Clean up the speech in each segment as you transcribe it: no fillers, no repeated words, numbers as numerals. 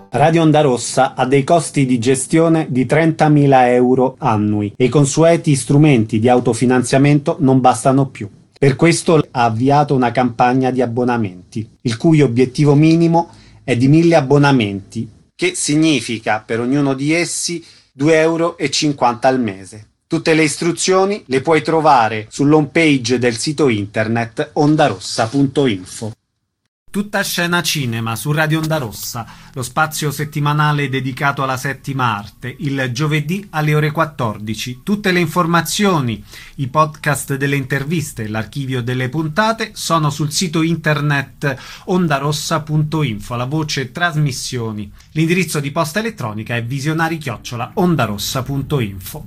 Radio Onda Rossa ha dei costi di gestione di 30.000 euro annui e i consueti strumenti di autofinanziamento non bastano più. Per questo ha avviato una campagna di abbonamenti, il cui obiettivo minimo è di 1.000 abbonamenti, che significa per ognuno di essi 2,50 euro al mese. Tutte le istruzioni le puoi trovare sull'home page del sito internet ondarossa.info. Tutta scena cinema su Radio Onda Rossa, lo spazio settimanale dedicato alla settima arte, il giovedì alle ore 14. Tutte le informazioni, i podcast delle interviste, l'archivio delle puntate sono sul sito internet ondarossa.info, la voce trasmissioni. L'indirizzo di posta elettronica è visionari@ondarossa.info.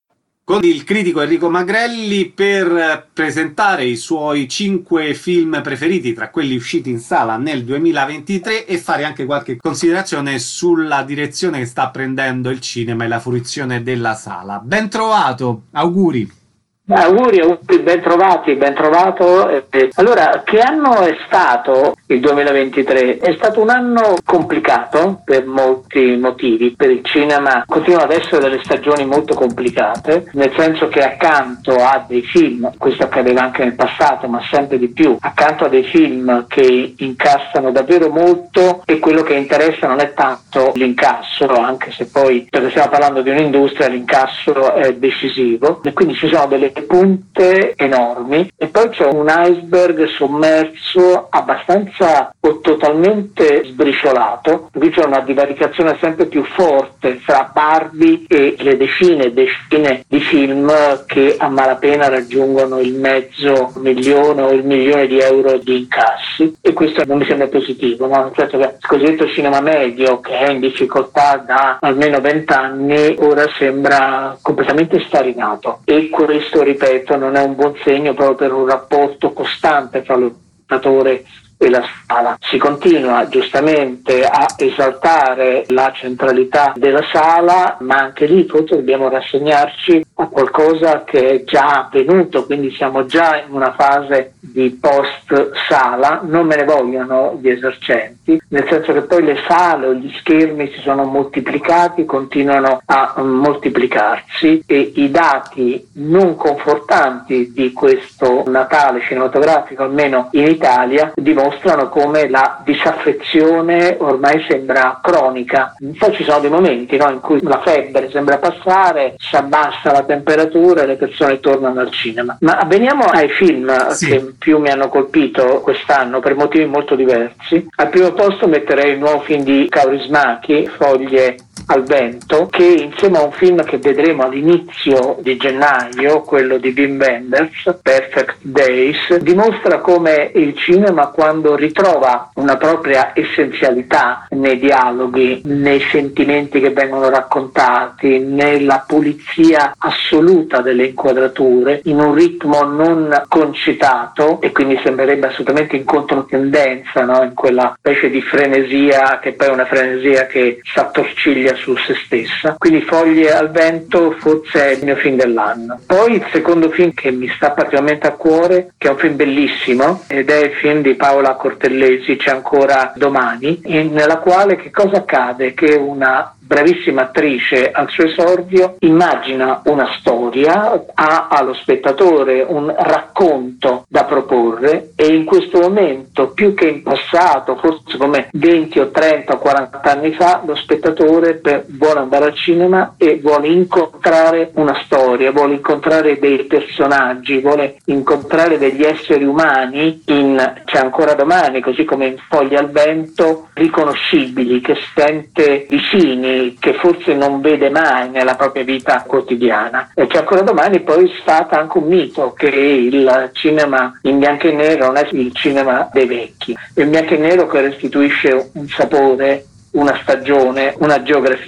Con il critico Enrico Magrelli per presentare i suoi 5 film preferiti tra quelli usciti in sala nel 2023 e fare anche qualche considerazione sulla direzione che sta prendendo il cinema e la fruizione della sala. Ben trovato, auguri! Auguri, ben trovati, ben trovato. Allora, che anno è stato il 2023? È stato un anno complicato per molti motivi. Per il cinema continuano ad essere delle stagioni molto complicate, nel senso che accanto a dei film, questo accadeva anche nel passato, ma sempre di più, accanto a dei film che incassano davvero molto, e quello che interessa non è tanto l'incasso, anche se poi, perché stiamo parlando di un'industria, l'incasso è decisivo, e quindi ci sono delle punte enormi e poi c'è un iceberg sommerso abbastanza o totalmente sbriciolato. Qui c'è una divaricazione sempre più forte fra Barbie e le decine e decine di film che a malapena raggiungono il mezzo milione o il milione di euro di incassi, e questo non mi sembra positivo, no? Nel senso che il cosiddetto cinema medio, che è in difficoltà da almeno 20 anni, ora sembra completamente starinato, e questo, ripeto, non è un buon segno proprio per un rapporto costante tra lo spettatore e la sala. Si continua giustamente a esaltare la centralità della sala, ma anche lì forse dobbiamo rassegnarci a qualcosa che è già avvenuto, quindi siamo già in una fase di post sala. Non me ne vogliono gli esercenti, nel senso che poi le sale o gli schermi si sono moltiplicati, continuano a moltiplicarsi, e i dati non confortanti di questo Natale cinematografico, almeno in Italia, dimostrano come la disaffezione ormai sembra cronica. Poi ci sono dei momenti, no, in cui la febbre sembra passare, si abbassa la temperatura e le persone tornano al cinema. Ma veniamo ai film che più mi hanno colpito quest'anno per motivi molto diversi. Al primo posto metterei il nuovo film di Kaurismäki, Foglie al vento, che insieme a un film che vedremo all'inizio di gennaio, quello di Wim Wenders, Perfect Days, dimostra come il cinema, quando ritrova una propria essenzialità nei dialoghi, nei sentimenti che vengono raccontati, nella pulizia assoluta delle inquadrature, in un ritmo non concitato, e quindi sembrerebbe assolutamente in controtendenza, no? In quella specie di frenesia che poi è una frenesia che s'attorciglia su se stessa. Quindi Foglie al vento forse è il mio film dell'anno. Poi il secondo film che mi sta particolarmente a cuore, che è un film bellissimo, ed è il film di Paola Cortellesi, C'è ancora domani, nella quale che cosa accade? Che una bravissima attrice al suo esordio immagina una storia, ha allo spettatore un racconto da proporre, e in questo momento, più che in passato, forse come 20 o 30 o 40 anni fa, lo spettatore vuole andare al cinema e vuole incontrare una storia, vuole incontrare dei personaggi, vuole incontrare degli esseri umani in C'è ancora domani, così come in Foglie al vento, riconoscibili, che sente vicini, che forse non vede mai nella propria vita quotidiana. E C'è ancora domani poi sfata anche un mito, che il cinema in bianco e nero non è il cinema dei vecchi, è il bianco e nero che restituisce un sapore, una stagione, una geografia.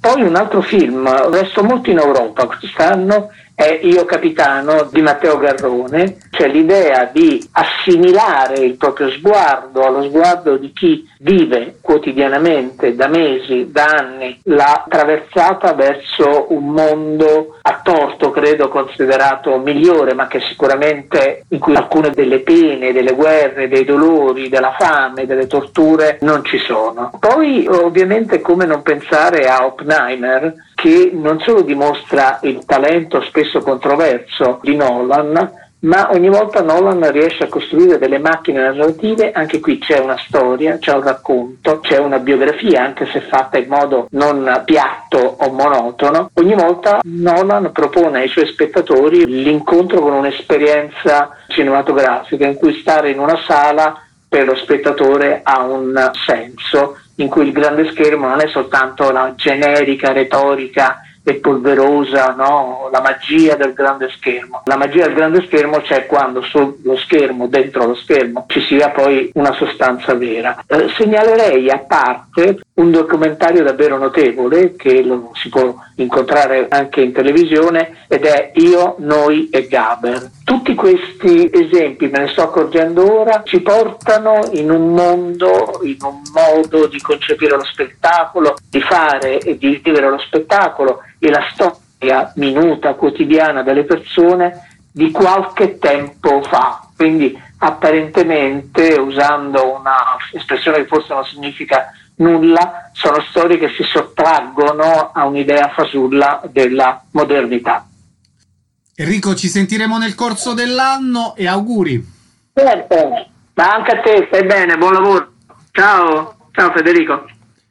Poi un altro film, resto molto in Europa quest'anno, è Io Capitano di Matteo Garrone, cioè l'idea di assimilare il proprio sguardo allo sguardo di chi vive quotidianamente da mesi, da anni, la traversata verso un mondo a torto, credo, considerato migliore, ma che sicuramente in cui alcune delle pene, delle guerre, dei dolori, della fame, delle torture non ci sono. Poi ovviamente come non pensare a Oppenheimer, che non solo dimostra il talento spesso controverso di Nolan, ma ogni volta Nolan riesce a costruire delle macchine narrative. Anche qui c'è una storia, c'è un racconto, c'è una biografia, anche se fatta in modo non piatto o monotono. Ogni volta Nolan propone ai suoi spettatori l'incontro con un'esperienza cinematografica in cui stare in una sala per lo spettatore ha un senso, in cui il grande schermo non è soltanto la generica retorica e polverosa, no? La magia del grande schermo. La magia del grande schermo c'è quando sullo schermo, dentro lo schermo, ci sia poi una sostanza vera. Segnalerei a parte un documentario davvero notevole che lo si può incontrare anche in televisione ed è Io, Noi e Gaber. Tutti questi esempi, me ne sto accorgendo ora, ci portano in un mondo, in un modo di concepire lo spettacolo, di fare e di vivere lo spettacolo e la storia minuta, quotidiana delle persone di qualche tempo fa. Quindi apparentemente, usando una espressione che forse non significa nulla, sono storie che si sottraggono a un'idea fasulla della modernità. Enrico, ci sentiremo nel corso dell'anno e auguri. Certo, ma anche a te, stai bene, buon lavoro. Ciao Federico.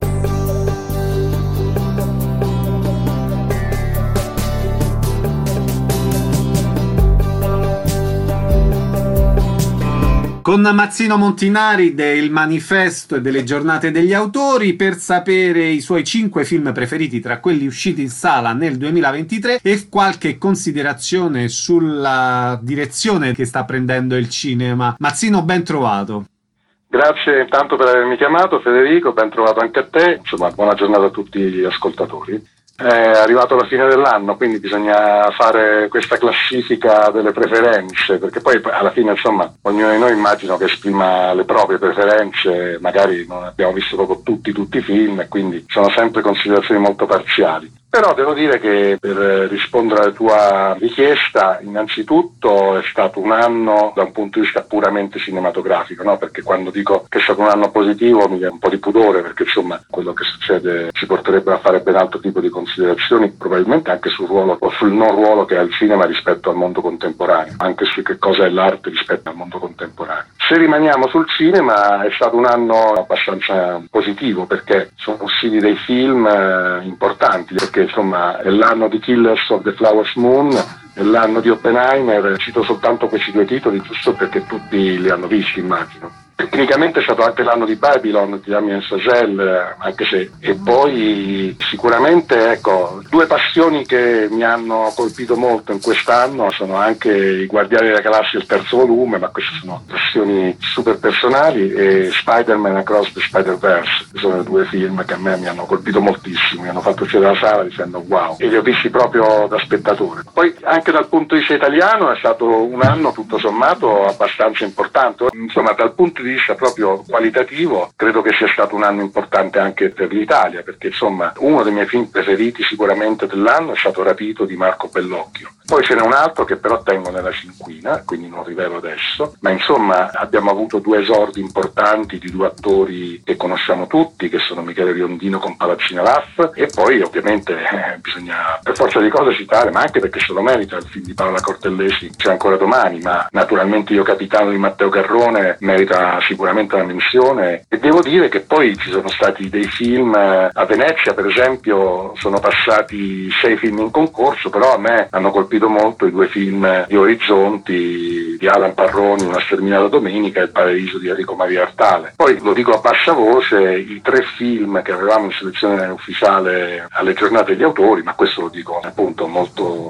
Con Mazzino Montinari del Manifesto e delle Giornate degli Autori per sapere i suoi 5 film preferiti tra quelli usciti in sala nel 2023 e qualche considerazione sulla direzione che sta prendendo il cinema. Mazzino, ben trovato. Grazie intanto per avermi chiamato, Federico, ben trovato anche a te. Insomma, buona giornata a tutti gli ascoltatori. È arrivato la fine dell'anno, quindi bisogna fare questa classifica delle preferenze, perché poi alla fine, insomma, ognuno di noi immagino che esprima le proprie preferenze, magari non abbiamo visto proprio tutti i film e quindi sono sempre considerazioni molto parziali. Però devo dire che per rispondere alla tua richiesta, innanzitutto è stato un anno da un punto di vista puramente cinematografico, no? Perché quando dico che è stato un anno positivo mi viene un po' di pudore, perché insomma quello che succede ci porterebbe a fare ben altro tipo di considerazioni, probabilmente anche sul ruolo o sul non ruolo che ha il cinema rispetto al mondo contemporaneo, anche su che cosa è l'arte rispetto al mondo contemporaneo. Se rimaniamo sul cinema, è stato un anno abbastanza positivo perché sono usciti dei film importanti, perché insomma è l'anno di Killers of the Flower Moon, è l'anno di Oppenheimer. Cito soltanto questi 2 titoli giusto perché tutti li hanno visti, immagino. Tecnicamente è stato anche l'anno di Babylon di Damien Chazelle, anche se, e poi sicuramente, ecco, 2 passioni che mi hanno colpito molto in quest'anno sono anche I Guardiani della Galassia, il 3° volume, ma queste sono passioni super personali, e Spider-Man Across the Spider-Verse, che sono 2 film che a me mi hanno colpito moltissimo, mi hanno fatto uscire dalla sala dicendo wow, e li ho visti proprio da spettatore. Poi anche dal punto di vista italiano è stato un anno tutto sommato abbastanza importante, insomma dal punto di vista proprio qualitativo credo che sia stato un anno importante anche per l'Italia, perché insomma uno dei miei film preferiti sicuramente dell'anno è stato Rapito di Marco Bellocchio. Poi ce n'è un altro che però tengo nella cinquina, quindi non rivelo adesso, ma insomma abbiamo avuto 2 esordi importanti di 2 attori che conosciamo tutti, che sono Michele Riondino con Palazzina Laff, e poi ovviamente bisogna per forza di cose citare, ma anche perché se lo merita, il film di Paola Cortellesi C'è ancora domani, ma naturalmente Io Capitano di Matteo Garrone merita sicuramente una menzione. E devo dire che poi ci sono stati dei film a Venezia, per esempio, sono passati 6 film in concorso, però a me hanno colpito molto i 2 film di Orizzonti di Alan Parroni, Una sterminata domenica e Il paradiso di Enrico Maria Artale. Poi lo dico a bassa voce, i 3 film che avevamo in selezione ufficiale alle Giornate degli Autori, ma questo lo dico appunto molto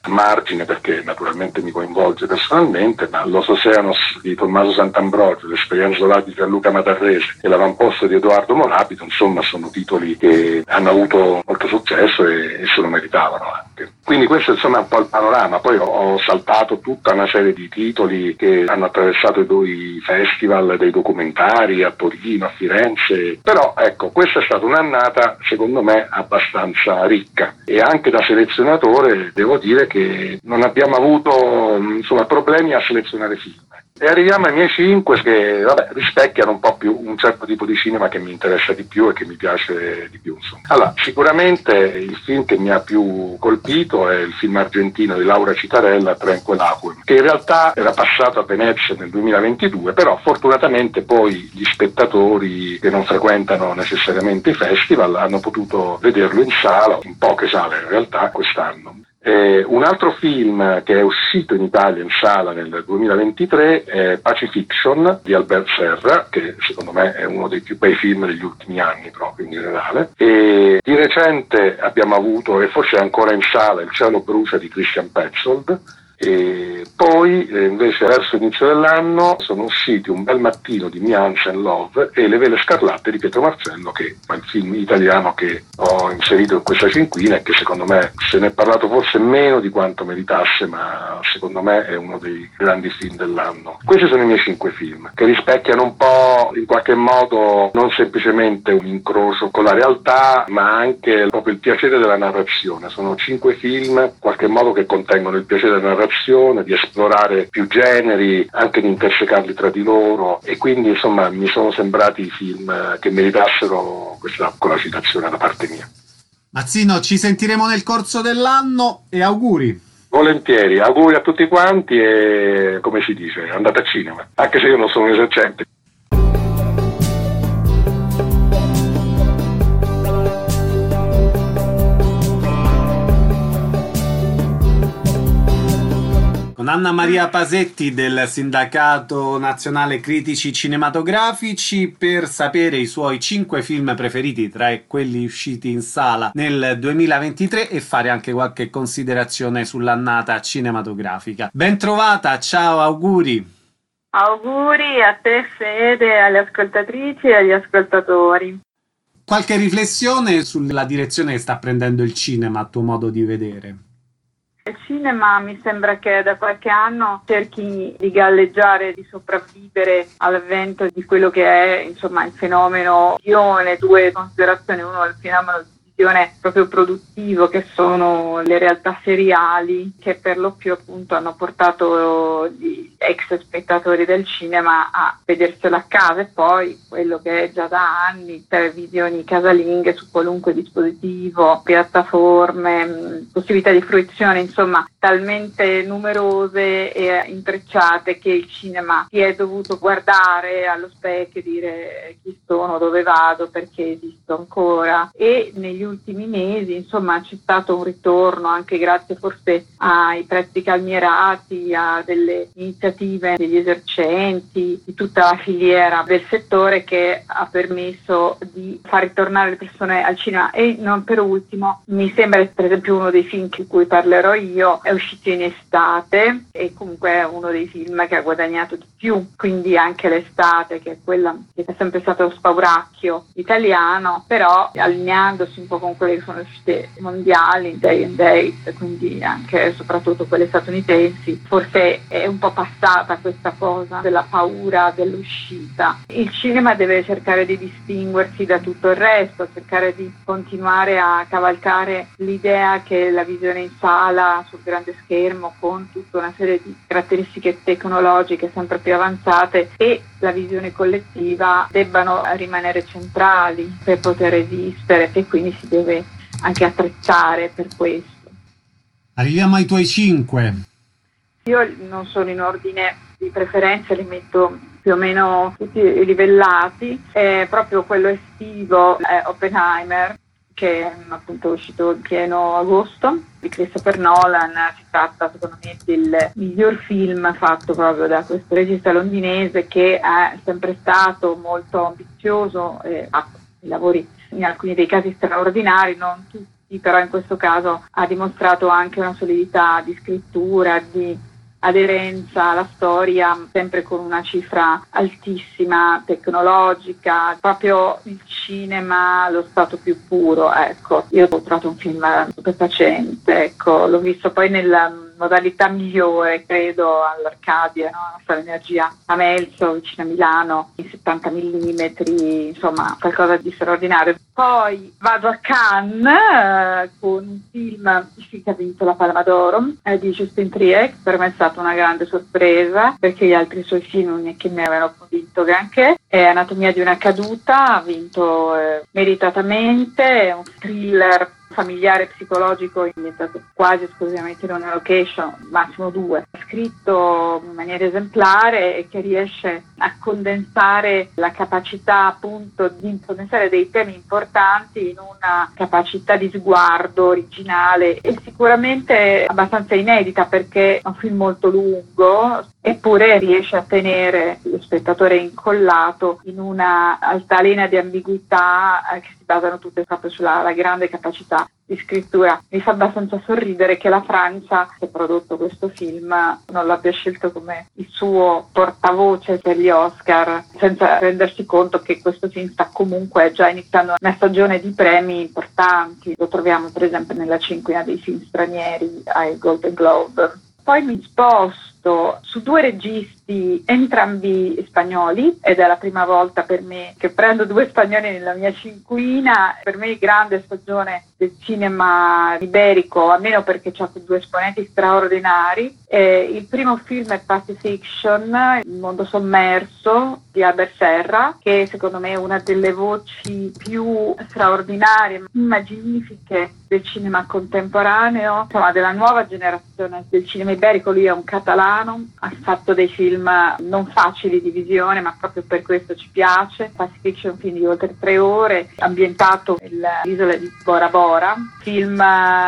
margine perché naturalmente mi coinvolge personalmente, ma Los Oceanos di Tommaso Sant'Ambrogio, L'esperienza solare di Gianluca Matarrese e L'avamposto di Edoardo Morabito, insomma sono titoli che hanno avuto molto successo e se lo meritavano anche. Quindi questo insomma è un po' il panorama. Poi ho saltato tutta una serie di titoli che hanno attraversato i festival dei documentari a Torino, a Firenze, però ecco, questa è stata un'annata secondo me abbastanza ricca e anche da selezionatore devo dire che non abbiamo avuto insomma problemi a selezionare film. E arriviamo ai miei 5 che rispecchiano un po' più un certo tipo di cinema che mi interessa di più e che mi piace di più. Insomma. Allora, sicuramente il film che mi ha più colpito è il film argentino di Laura Citarella, Trenque Laquem, che in realtà era passato a Venezia nel 2022, però fortunatamente poi gli spettatori che non frequentano necessariamente i festival hanno potuto vederlo in sala, in poche sale in realtà, quest'anno. Un altro film che è uscito in Italia in sala nel 2023 è Pacifiction di Albert Serra, che secondo me è uno dei più bei film degli ultimi anni proprio in generale. E di recente abbiamo avuto, e forse è ancora in sala, Il cielo brucia di Christian Petzold. E poi invece verso l'inizio dell'anno sono usciti Un bel mattino di Miance and Love e Le vele scarlatte di Pietro Marcello, che è il film italiano che ho inserito in questa cinquina e che secondo me se ne è parlato forse meno di quanto meritasse, ma secondo me è uno dei grandi film dell'anno. Questi sono i miei 5 film che rispecchiano un po' in qualche modo non semplicemente un incrocio con la realtà, ma anche proprio il piacere della narrazione. Sono 5 film in qualche modo che contengono il piacere della narrazione, di esplorare più generi, anche di intersecarli tra di loro, e quindi insomma mi sono sembrati film che meritassero questa piccola citazione da parte mia. Mazzino, ci sentiremo nel corso dell'anno e auguri. Volentieri, auguri a tutti quanti e come si dice, andate a cinema, anche se io non sono un esercente. Con Anna Maria Pasetti del Sindacato Nazionale Critici Cinematografici per sapere i suoi 5 film preferiti tra quelli usciti in sala nel 2023 e fare anche qualche considerazione sull'annata cinematografica. Ben trovata, ciao, auguri! Auguri a te Fede, alle ascoltatrici e agli ascoltatori. Qualche riflessione sulla direzione che sta prendendo il cinema a tuo modo di vedere? Il cinema mi sembra che da qualche anno cerchi di galleggiare, di sopravvivere all'avvento di quello che è insomma il fenomeno visione, 2 considerazioni, uno è il fenomeno di visione proprio produttivo che sono le realtà seriali che per lo più appunto hanno portato gli ex spettatori del cinema a vederselo a casa e poi quello che è già da anni televisioni casalinghe su qualunque dispositivo, piattaforme, possibilità di fruizione insomma talmente numerose e intrecciate che il cinema si è dovuto guardare allo specchio e dire chi sono, dove vado, perché esisto ancora. E negli ultimi mesi insomma c'è stato un ritorno anche grazie forse ai prezzi calmierati, a delle iniziative degli esercenti, di tutta la filiera del settore che ha permesso di far ritornare le persone al cinema. E non per ultimo mi sembra per esempio uno dei film di cui parlerò io è uscito in estate e comunque è uno dei film che ha guadagnato di più, quindi anche l'estate che è quella che è sempre stato lo spauracchio italiano, però allineandosi un po' con quelle che sono le uscite mondiali, day and date, quindi anche e soprattutto quelle statunitensi, forse è un po' passata questa cosa della paura dell'uscita. Il cinema deve cercare di distinguersi da tutto il resto, cercare di continuare a cavalcare l'idea che la visione in sala sul grande schermo con tutta una serie di caratteristiche tecnologiche sempre più avanzate e la visione collettiva debbano rimanere centrali per poter esistere e quindi si deve anche attrezzare per questo. Arriviamo ai tuoi 5. Io non sono in ordine di preferenza, li metto più o meno tutti livellati. Proprio quello estivo è Oppenheimer, che è appunto uscito in pieno agosto, di Christopher Nolan. Si tratta secondo me del miglior film fatto proprio da questo regista londinese che è sempre stato molto ambizioso, ha fatto i lavori in alcuni dei casi straordinari, non tutti sì, però in questo caso ha dimostrato anche una solidità di scrittura, di aderenza alla storia, sempre con una cifra altissima, tecnologica, proprio il cinema allo stato più puro, ecco. Io ho trovato un film stupefacente, ecco, l'ho visto poi nella modalità migliore, credo, all'Arcadia, no? La Sala Energia a Melzo, vicino a Milano, in 70 mm, insomma, qualcosa di straordinario. Poi vado a Cannes con un film che ha vinto la Palma d'Oro di Justin Trier, che per me è stata una grande sorpresa, perché gli altri suoi film non è che mi avevano convinto granché. È Anatomia di una caduta, ha vinto meritatamente, è un thriller familiare psicologico ambientato quasi esclusivamente in una location, massimo 2, scritto in maniera esemplare e che riesce a condensare la capacità appunto di condensare dei temi importanti in una capacità di sguardo originale e sicuramente abbastanza inedita, perché è un film molto lungo, eppure riesce a tenere lo spettatore incollato in una altalena di ambiguità che si basano tutte proprio sulla grande capacità di scrittura. Mi fa abbastanza sorridere che la Francia, che ha prodotto questo film, non l'abbia scelto come il suo portavoce per gli Oscar, senza rendersi conto che questo film sta comunque già iniziando una stagione di premi importanti. Lo troviamo per esempio nella cinquina dei film stranieri ai Golden Globe. Poi mi sposto su 2 registi, entrambi spagnoli, ed è la prima volta per me che prendo 2 spagnoli nella mia cinquina. Per me grande stagione del cinema iberico, almeno perché c'ha 2 esponenti straordinari. Il primo film è Pacifiction, Il mondo sommerso, di Albert Serra, che secondo me è una delle voci più straordinarie, immaginifiche del cinema contemporaneo, insomma della nuova generazione del cinema iberico. Lui è un catalano, ha fatto dei film non facili di visione, ma proprio per questo ci piace. Pacifiction, un film di oltre 3 ore, ambientato nell'isola di Bora Bora, film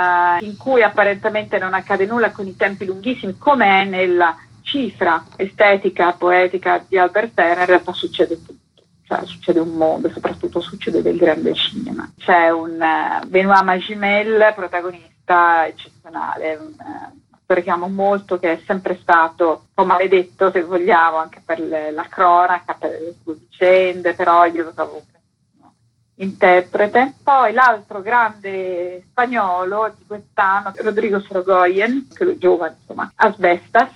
in cui apparentemente non accade nulla, con i tempi lunghissimi, come è nella cifra estetica, poetica di Albert Serra. In realtà succede tutto. Cioè, succede un mondo, soprattutto succede del grande cinema. C'è un Benoît Magimel, protagonista eccezionale, un attore che amo molto, che è sempre stato un po' maledetto, se vogliamo, anche per la cronaca, per le sue vicende, però io lo trovo un interprete. Poi l'altro grande spagnolo di quest'anno, Rodrigo Sorogoyen, che è giovane, insomma, Asbestas,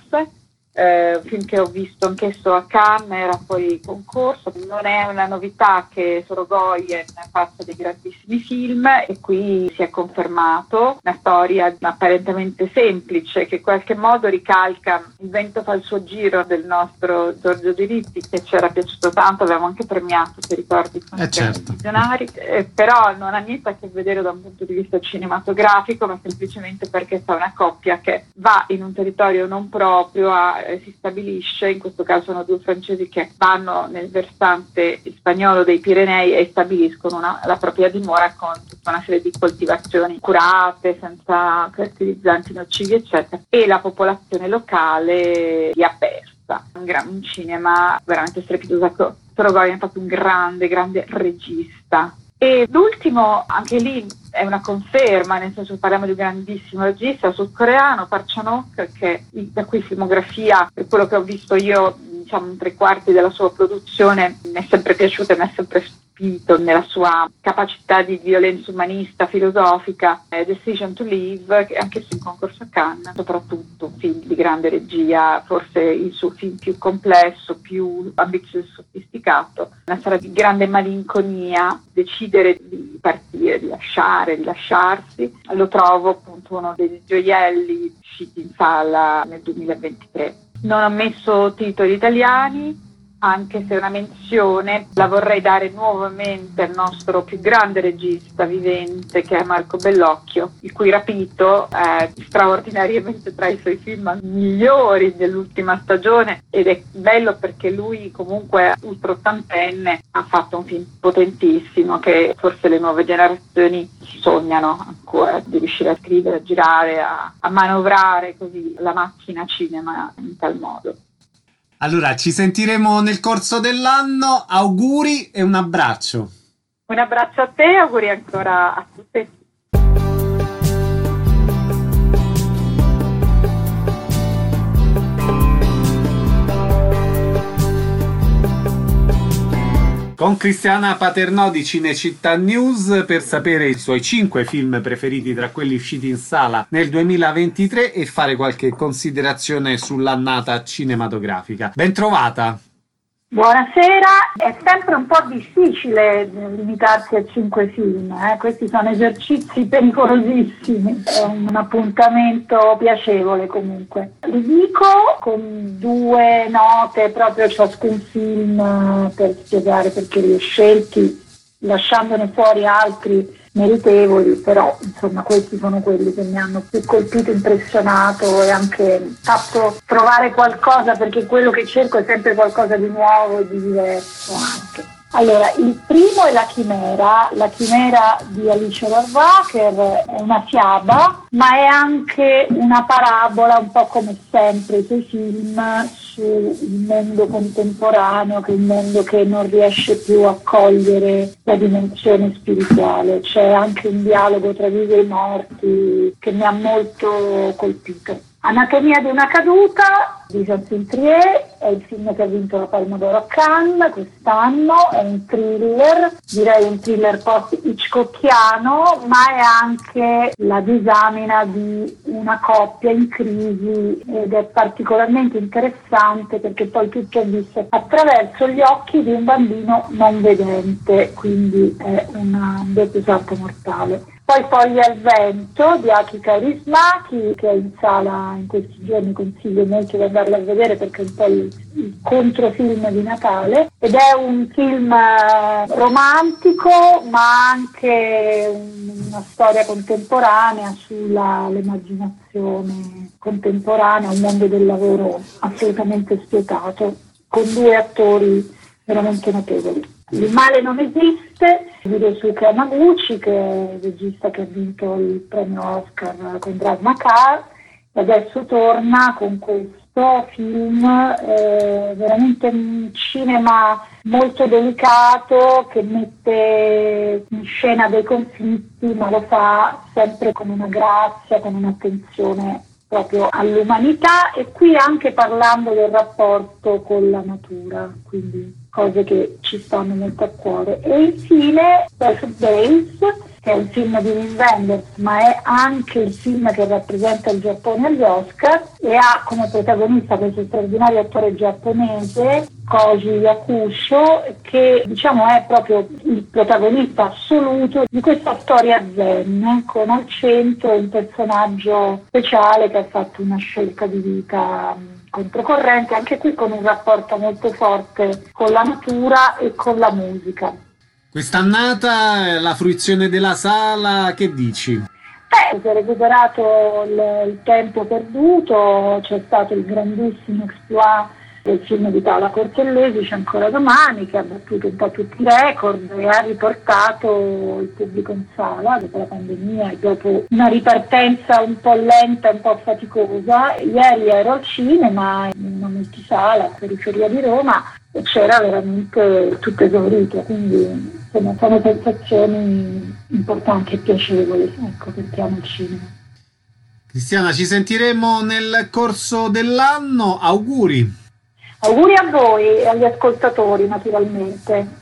film che ho visto anch'esso a Cannes, era poi concorso. Non è una novità che Sorogoyen faccia dei grandissimi film, e qui si è confermato una storia apparentemente semplice, che in qualche modo ricalca Il vento fa il suo giro del nostro Giorgio Diritti, che ci era piaciuto tanto, avevamo anche premiato, se ricordi, con certo. Visionari, però non ha niente a che vedere da un punto di vista cinematografico, ma semplicemente perché sta una coppia che va in un territorio non proprio, si stabilisce. In questo caso sono 2 francesi che vanno nel versante spagnolo dei Pirenei e stabiliscono la propria dimora, con tutta una serie di coltivazioni curate, senza fertilizzanti nocivi eccetera, e la popolazione locale li avversa. Un cinema veramente strepitoso. Sorogoyen è stato un grande regista. E l'ultimo, anche lì è una conferma, nel senso che parliamo di un grandissimo regista sudcoreano, Park Chan-wook, che la cui filmografia, per quello che ho visto io, diciamo 3/4 della sua produzione, mi è sempre piaciuta e mi è sempre spinto nella sua capacità di violenza umanista, filosofica. Decision to Live, che anche se in concorso a Cannes, soprattutto un film di grande regia, forse il suo film più complesso, più ambizioso e sofisticato, una storia di grande malinconia, decidere di partire, di lasciarsi. Lo trovo appunto uno dei gioielli usciti in sala nel 2023. Non ho messo titoli italiani, anche se una menzione la vorrei dare nuovamente al nostro più grande regista vivente, che è Marco Bellocchio, il cui Rapito è straordinariamente tra i suoi film migliori dell'ultima stagione, ed è bello perché lui comunque ultra ottantenne ha fatto un film potentissimo che forse le nuove generazioni sognano ancora di riuscire a scrivere, a girare, a manovrare così la macchina cinema in tal modo. Allora, ci sentiremo nel corso dell'anno. Auguri e un abbraccio. Un abbraccio a te, auguri ancora a tutti. Con Cristiana Paternò di Cinecittà News per sapere i suoi 5 film preferiti tra quelli usciti in sala nel 2023 e fare qualche considerazione sull'annata cinematografica. Ben trovata! Buonasera, è sempre un po' difficile limitarsi a 5 film, questi sono esercizi pericolosissimi, è un appuntamento piacevole comunque. Li dico con 2 note proprio ciascun film per spiegare perché li ho scelti, lasciandone fuori altri meritevoli, però insomma questi sono quelli che mi hanno più colpito, impressionato e anche fatto trovare qualcosa, perché quello che cerco è sempre qualcosa di nuovo e di diverso anche. Allora, il primo è La Chimera di Alice Rohrwacher, è una fiaba, ma è anche una parabola, un po' come sempre i suoi film, sul mondo contemporaneo, che è un mondo che non riesce più a cogliere la dimensione spirituale. C'è anche un dialogo tra vivi e morti che mi ha molto colpito. Anatomia di una caduta di Jean Trier è il film che ha vinto la Palma d'Oro a Cannes quest'anno, è un thriller, direi un thriller post-hitchcockiano, ma è anche la disamina di una coppia in crisi ed è particolarmente interessante perché poi tutto è visto attraverso gli occhi di un bambino non vedente, quindi è un doppio salto mortale. Poi Foglie al vento di Aki Kaurismäki, che è in sala in questi giorni, consiglio molto di andarlo a vedere perché è un po' il controfilm di Natale, ed è un film romantico ma anche una storia contemporanea sull'emarginazione contemporanea, un mondo del lavoro assolutamente spietato, con 2 attori veramente notevoli. Il male non esiste di Ryosuke Hamaguchi, che è il regista che ha vinto il premio Oscar con Drive My Car, e adesso torna con questo film, veramente un cinema molto delicato che mette in scena dei conflitti, ma lo fa sempre con una grazia, con un'attenzione proprio all'umanità, e qui anche parlando del rapporto con la natura, quindi cose che ci stanno molto a cuore. E infine Perfect Days, che è un film di Wim Wenders, ma è anche il film che rappresenta il Giappone agli Oscar e ha come protagonista questo straordinario attore giapponese, Koji Yakusho, che diciamo è proprio il protagonista assoluto di questa storia zen, con al centro un personaggio speciale che ha fatto una scelta di vita controcorrente, anche qui con un rapporto molto forte con la natura e con la musica. Quest'annata la fruizione della sala, che dici? Si è recuperato il tempo perduto, c'è stato il grandissimo exploit del film di Paola Cortellesi, C'è ancora domani, che ha battuto un po' tutti i record e ha riportato il pubblico in sala dopo la pandemia e dopo una ripartenza un po' lenta, un po' faticosa. Ieri ero al cinema in una multisala a periferia di Roma e c'era veramente tutto esaurito, quindi insomma, sono sensazioni importanti e piacevoli, ecco, perché amo il cinema. Cristiana, ci sentiremo nel corso dell'anno, auguri! Auguri a voi e agli ascoltatori, naturalmente.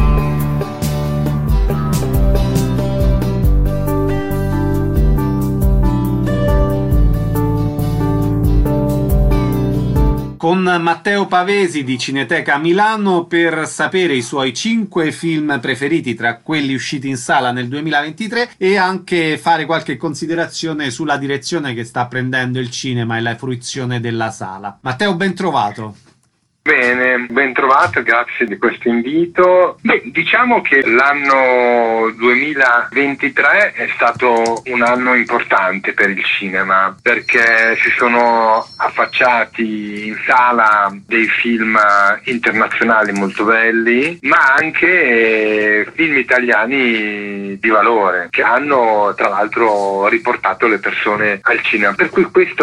Con Matteo Pavesi di Cineteca Milano per sapere i suoi 5 film preferiti tra quelli usciti in sala nel 2023 e anche fare qualche considerazione sulla direzione che sta prendendo il cinema e la fruizione della sala. Matteo, ben trovato. Bene, ben trovato, grazie di questo invito. Diciamo che l'anno 2023 è stato un anno importante per il cinema perché si sono affacciati in sala dei film internazionali molto belli, ma anche film italiani di valore che hanno tra l'altro riportato le persone al cinema. Per cui questo è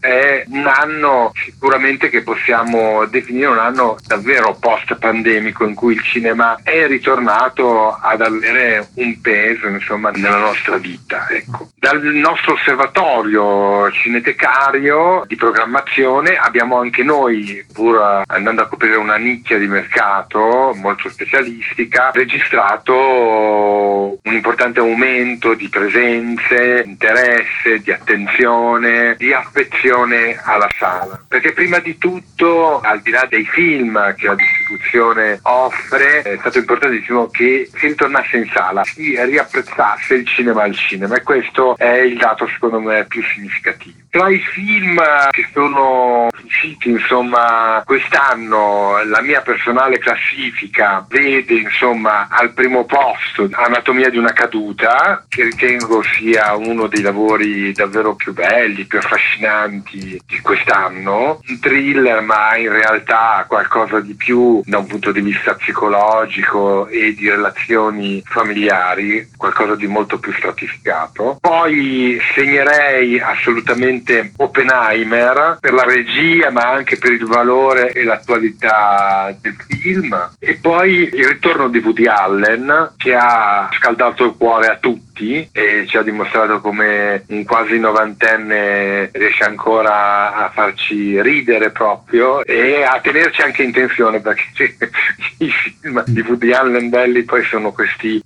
è un anno sicuramente che possiamo definire un anno davvero post-pandemico, in cui il cinema è ritornato ad avere un peso, insomma, nella nostra vita. Ecco. Dal nostro osservatorio cinetecario di programmazione abbiamo anche noi, pur andando a coprire una nicchia di mercato molto specialistica, registrato un importante aumento di presenze, interesse, di attenzione, di affezione alla sala. Perché prima di tutto, al di là dei film che la distribuzione offre, è stato importantissimo che si ritornasse in sala, si riapprezzasse il cinema al cinema, e questo è il dato secondo me più significativo. Tra i film che sono usciti insomma quest'anno, la mia personale classifica vede insomma al primo posto Anatomia di una caduta, che ritengo sia uno dei lavori davvero più belli, più affascinanti di quest'anno, un thriller ma in realtà qualcosa di più da un punto di vista psicologico e di relazioni familiari, qualcosa di molto più stratificato. Poi segnerei assolutamente Oppenheimer per la regia ma anche per il valore e l'attualità del film, e poi il ritorno di Woody Allen, che ha scaldato il cuore a tutti e ci ha dimostrato come un quasi novantenne riesce ancora a farci ridere proprio e a tenerci anche in tensione, perché i film di Woody Allen belli poi sono questi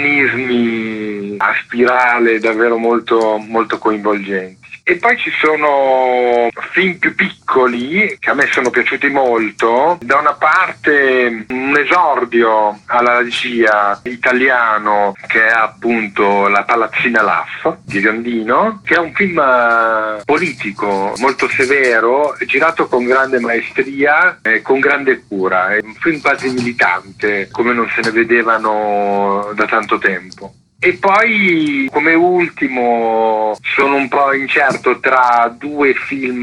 meccanismi a spirale davvero molto, molto coinvolgenti. E poi ci sono film più piccoli che a me sono piaciuti molto. Da una parte un esordio alla regia italiano che è appunto La palazzina Laff di Gandino, che è un film politico molto severo, girato con grande maestria e con grande cura. È un film quasi militante, come non se ne vedevano da tanto tempo. E poi come ultimo sono un po' incerto tra due film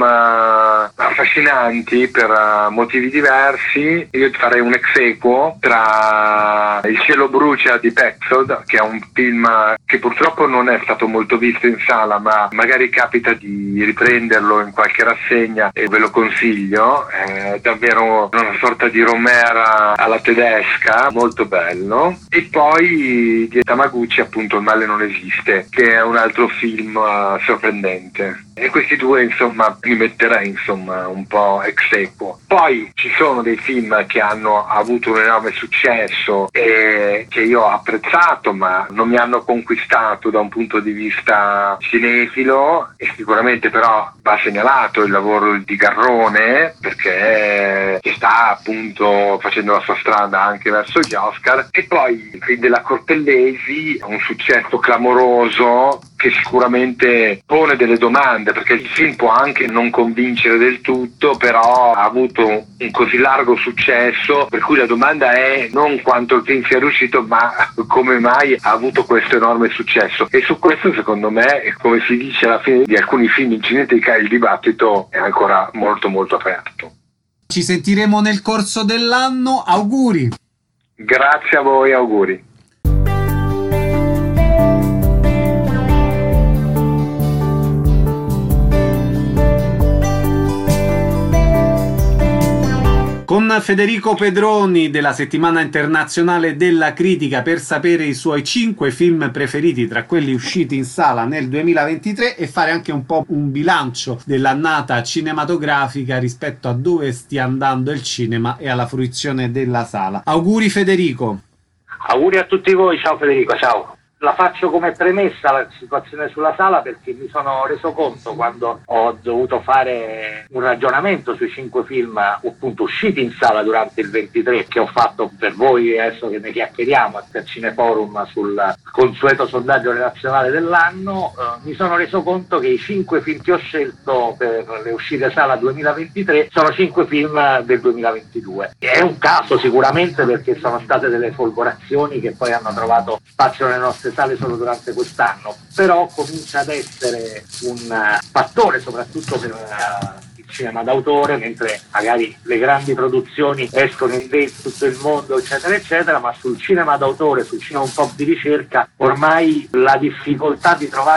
affascinanti per motivi diversi. Io farei un ex aequo tra Il cielo brucia di Petzold, che è un film che purtroppo non è stato molto visto in sala, ma magari capita di riprenderlo in qualche rassegna e ve lo consiglio. È davvero una sorta di Romera alla tedesca, molto bello. E poi di Tamaguchi appunto Il male non esiste, che è un altro film sorprendente. E questi due insomma li metterei insomma un po' ex aequo. Poi ci sono dei film che hanno avuto un enorme successo e che io ho apprezzato, ma non mi hanno conquistato da un punto di vista cinefilo, e sicuramente però va segnalato il lavoro di Garrone, perché sta appunto facendo la sua strada anche verso gli Oscar. E poi il film della Cortellesi, un successo clamoroso che sicuramente pone delle domande, perché il film può anche non convincere del tutto, però ha avuto un così largo successo, per cui la domanda è non quanto il film sia riuscito, ma come mai ha avuto questo enorme successo. E su questo secondo me, come si dice alla fine di alcuni film in cineteca, il dibattito è ancora molto molto aperto. Ci sentiremo nel corso dell'anno, auguri! Grazie a voi, auguri! Con Federico Pedroni della Settimana Internazionale della Critica per sapere i suoi 5 film preferiti tra quelli usciti in sala nel 2023 e fare anche un po' un bilancio dell'annata cinematografica rispetto a dove stia andando il cinema e alla fruizione della sala. Auguri Federico! Auguri a tutti voi, ciao Federico, ciao! La faccio come premessa la situazione sulla sala, perché mi sono reso conto, quando ho dovuto fare un ragionamento sui 5 film appunto usciti in sala durante il 23, che ho fatto per voi adesso che ne chiacchieriamo per Cineforum sul consueto sondaggio relazionale dell'anno, mi sono reso conto che i 5 film che ho scelto per le uscite sala 2023 sono 5 film del 2022. È un caso sicuramente, perché sono state delle folgorazioni che poi hanno trovato spazio nelle nostre sale solo durante quest'anno, però comincia ad essere un fattore soprattutto per il cinema d'autore, mentre magari le grandi produzioni escono in tutto il mondo eccetera eccetera, ma sul cinema d'autore, sul cinema un po' di ricerca, ormai la difficoltà di trovare uno spazio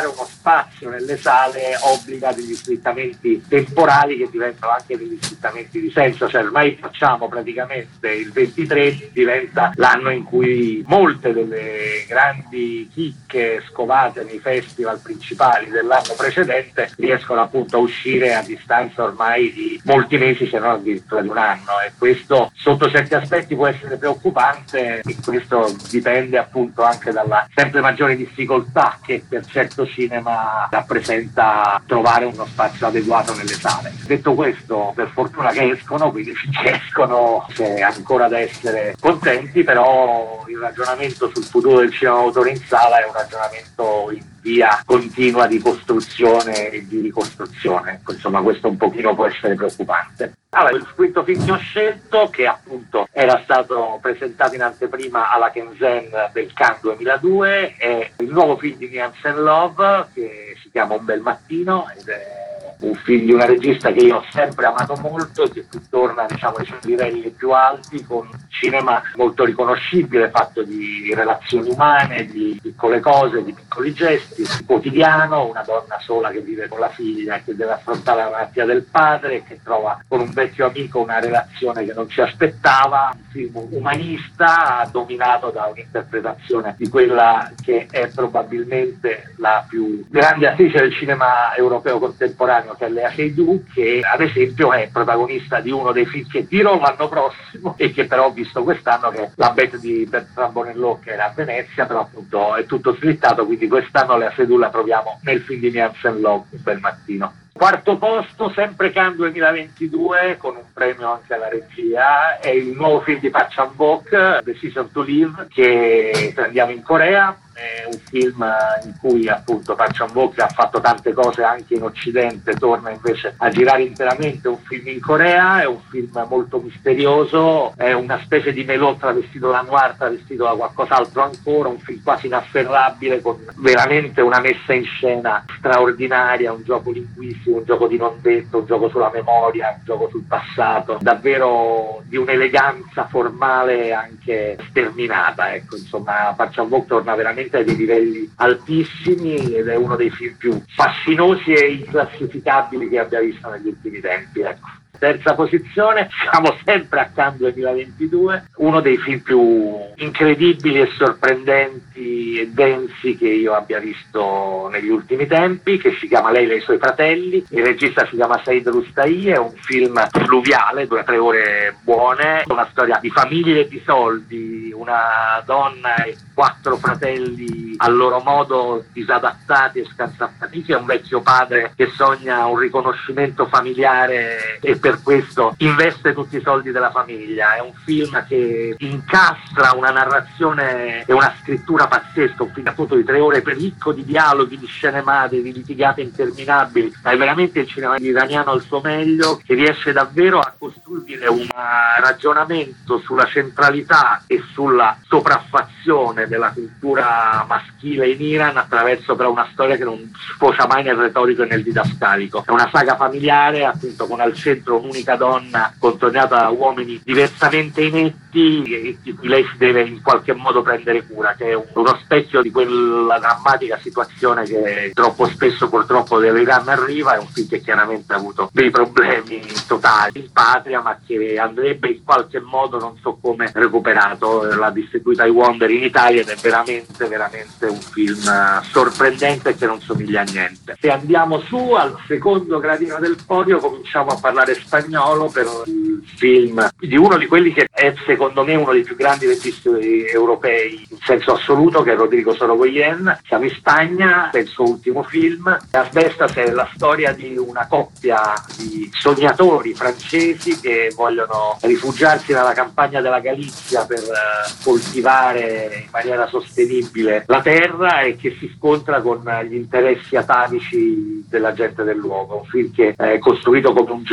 spazio nelle sale obbliga degli slittamenti temporali che diventano anche degli slittamenti di senso, cioè ormai facciamo praticamente il 23 diventa l'anno in cui molte delle grandi chicche scovate nei festival principali dell'anno precedente riescono appunto a uscire a distanza ormai di molti mesi, se non addirittura di un anno, e questo sotto certi aspetti può essere preoccupante, e questo dipende appunto anche dalla sempre maggiore difficoltà che per certo cinema rappresenta trovare uno spazio adeguato nelle sale. Detto questo, per fortuna che escono, quindi finché escono c'è ancora da essere contenti, però il ragionamento sul futuro del cinema d'autore in sala è un ragionamento in via continua di costruzione e di ricostruzione. Insomma, questo un pochino può essere preoccupante. Allora, il quinto film che ho scelto, che appunto era stato presentato in anteprima alla Shenzhen del Cannes 2002, è il nuovo film di Nielsen Love, che si chiama Un bel mattino, ed è un film di una regista che io ho sempre amato molto e che torna, diciamo, ai suoi livelli più alti, con un cinema molto riconoscibile, fatto di relazioni umane, di piccole cose, di piccoli gesti, quotidiano, una donna sola che vive con la figlia e che deve affrontare la malattia del padre e che trova con un vecchio amico una relazione che non si aspettava, un film umanista dominato da un'interpretazione di quella che è probabilmente la più grande attrice del cinema europeo contemporaneo, che è Lea Seydoux, che ad esempio è protagonista di uno dei film che dirò l'anno prossimo e che però ho visto quest'anno, che è La Bête di Bertrand Bonello, che era a Venezia, però appunto è tutto slittato, quindi quest'anno Lea Seydoux la troviamo nel film di Nielsen Love, Un bel mattino. Quarto posto, sempre Cannes 2022, con un premio anche alla regia, è il nuovo film di Park Chan-wook, Decision to Live, che prendiamo in Corea. È un film in cui appunto Park Chan-wook ha fatto tante cose anche in Occidente, torna invece a girare interamente un film in Corea. È un film molto misterioso, è una specie di Melot travestito da noir, travestito da qualcos'altro ancora, un film quasi inafferrabile, con veramente una messa in scena straordinaria, un gioco linguistico, un gioco di non detto, un gioco sulla memoria, un gioco sul passato, davvero di un'eleganza formale anche sterminata. Ecco, insomma, Park Chan-wook torna veramente a dei livelli altissimi ed è uno dei film più fascinosi e inclassificabili che abbia visto negli ultimi tempi. Ecco. Terza posizione, siamo sempre a Cannes 2022, uno dei film più incredibili e sorprendenti e densi che io abbia visto negli ultimi tempi, che si chiama Leila e i suoi fratelli. Il regista si chiama Said Rustai, è un film fluviale, dura 3 ore buone, una storia di famiglie e di soldi, una donna e 4 fratelli a loro modo disadattati e scansafatici, e un vecchio padre che sogna un riconoscimento familiare e per questo investe tutti i soldi della famiglia. È un film che incastra una narrazione e una scrittura pazzesca, un film appunto di 3 ore ricco di dialoghi, di scene madre, di litigate interminabili. È veramente il cinema iraniano al suo meglio, che riesce davvero a costruire un ragionamento sulla centralità e sulla sopraffazione della cultura maschile in Iran attraverso però una storia che non sfocia mai nel retorico e nel didascalico. È una saga familiare, appunto, con al centro un'unica donna contornata da uomini diversamente inetti e di cui lei si deve in qualche modo prendere cura, che è uno specchio di quella drammatica situazione che troppo spesso purtroppo dell'Iran arriva. È un film che chiaramente ha avuto dei problemi totali in patria, ma che andrebbe in qualche modo, non so come, recuperato. L'ha distribuita ai Wonder in Italia ed è veramente un film sorprendente che non somiglia a niente. Se andiamo su al secondo gradino del podio, cominciamo a parlare spagnolo per il film di uno di quelli che è secondo me uno dei più grandi registi europei in senso assoluto, che è Rodrigo Sorogoyen. Siamo in Spagna, è il suo ultimo film. Asbestas è la storia di una coppia di sognatori francesi che vogliono rifugiarsi nella campagna della Galizia per coltivare in maniera sostenibile la terra e che si scontra con gli interessi atavici della gente del luogo. Un film che è costruito come un giallo,